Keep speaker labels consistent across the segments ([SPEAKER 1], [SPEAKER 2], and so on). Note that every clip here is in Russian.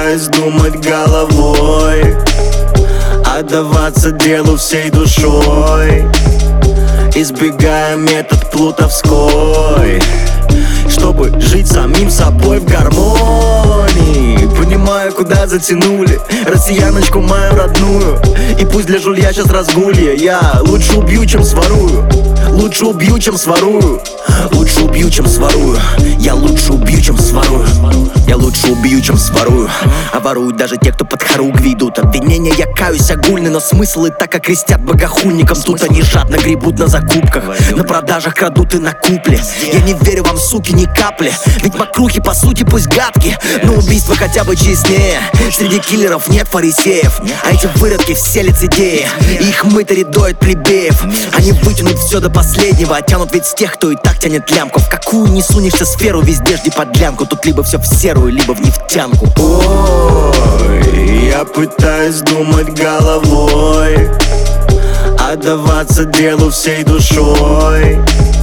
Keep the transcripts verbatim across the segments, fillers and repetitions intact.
[SPEAKER 1] пытаюсь думать головой, отдаваться делу всей душой, избегая метод плутовской, чтобы жить самим собой в гармонии. Понимаю, куда затянули россияночку мою родную, и пусть для жулья сейчас разгулье. Я лучше убью, чем сворую. Лучше убью, чем сворую. Лучше убью, чем сворую. Я лучше убью, чем сворую. Я лучше убью, чем сворую. А воруют даже те, кто под хоругви идут. Обвинения я каюсь огульны, но смысл и так окрестят богохульникам. Тут они жадно гребут на закупках, на продажах крадут и на купле. Я не верю вам, суки, ни капли, ведь мокрухи по сути пусть гадки, но убийство хотя бы честнее. Среди киллеров нет фарисеев, а эти выродки все лицедеи, и их мытари доят плебеев. Они вытянут все до последнего, а тянут ведь с тех, кто и так тянет лямку. В какую не сунешься сферу, везде жди подлянку. Тут либо все в серую, либо в нефтянку. Ой, я пытаюсь думать головой, отдаваться делу всей душой,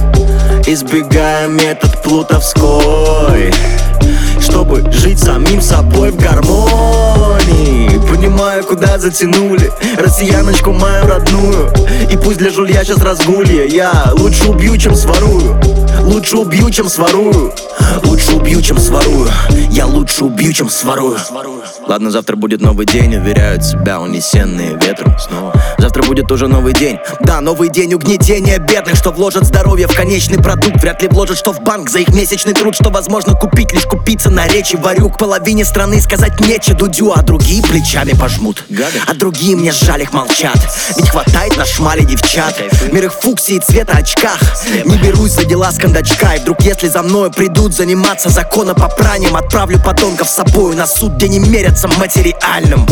[SPEAKER 1] избегая метод плутовской, чтобы жить самим собой в гармонии. Понимаю, куда затянули россияночку мою родную, и пусть для жулья сейчас разгулье. Я лучше убью, чем сворую. Лучше убью, чем сворую. Лучше убью, чем сворую. Я лучше убью, чем сворую. Ладно, завтра будет новый день, уверяют себя унесенные ветром снова. Завтра будет уже новый день. Да, новый день угнетения бедных, что вложат здоровье в конечный продукт. Вряд ли вложат, что в банк за их месячный труд, что возможно купить, лишь купиться на речи варюк. Половине страны сказать нечего дудю, а другие плечами пожмут. А другие мне жаль, их молчат, ведь хватает на шмале девчат. Мир их фуксии цвета очках. Не берусь за дела с кондачка, и вдруг если за мною придут заниматься законопопранием, отправлю подонков с собою на суд, где не мерятся материальным.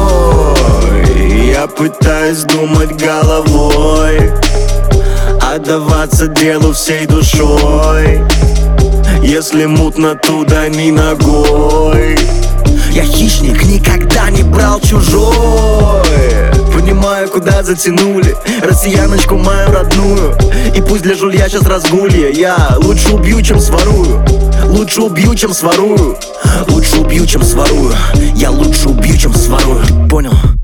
[SPEAKER 1] Ой, я пытаюсь думать головой, отдаваться делу всей душой, если мутно, туда ни ногой.
[SPEAKER 2] Я хищник, никогда не брал чужой.
[SPEAKER 1] Понимаю, куда затянули россияночку мою родную, и пусть для жулья сейчас разгулье. Я лучше убью, чем сворую. Лучше убью, чем сворую.
[SPEAKER 2] Лучше убью, чем сворую. Я лучше убью, чем сворую.
[SPEAKER 1] Понял?